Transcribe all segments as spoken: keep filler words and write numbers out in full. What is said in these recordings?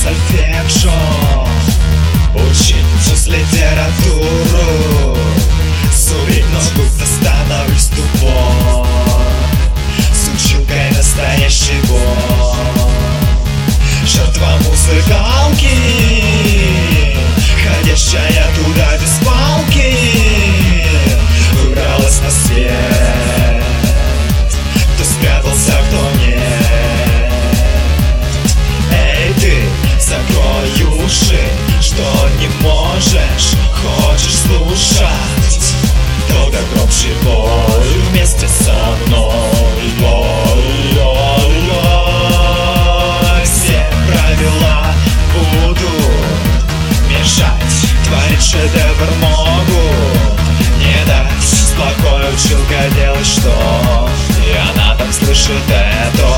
сольфеджио, учить литературу, сурить, но будто становлюсь тупой. С училкой настоящий бой. Жертва музыкалки, ходящая туда без палки, выбралась на свет. Кто спрятался, кто нет. Эй, ты, закрой уши, что не можешь, хочешь слушать, только громче бой вместе со мной. Ой, ой, ой. Все правила буду мешать, творить шедевр могу не дать. С плохой училкой делать что, и она там слышит это.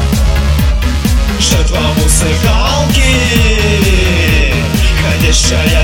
Жертва музыкалки, ходящая